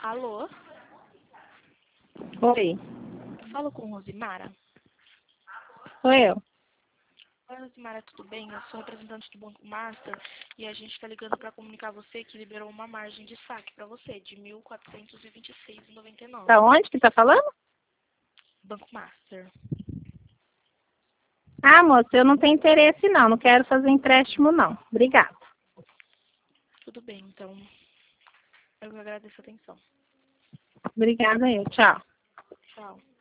Alô? Oi, Falo com Rosimara. sou eu. Oi, Rosimara, tudo bem? Eu sou representante do Banco Master e a gente está ligando para comunicar a você que liberou uma margem de saque para você de R$ 1.426,99. Da onde que tá falando? Banco Master. Ah, moça, eu não tenho interesse não, não quero fazer empréstimo não. Obrigada. Tudo bem, então. Eu agradeço a atenção. Obrigada eu, tchau. Tchau.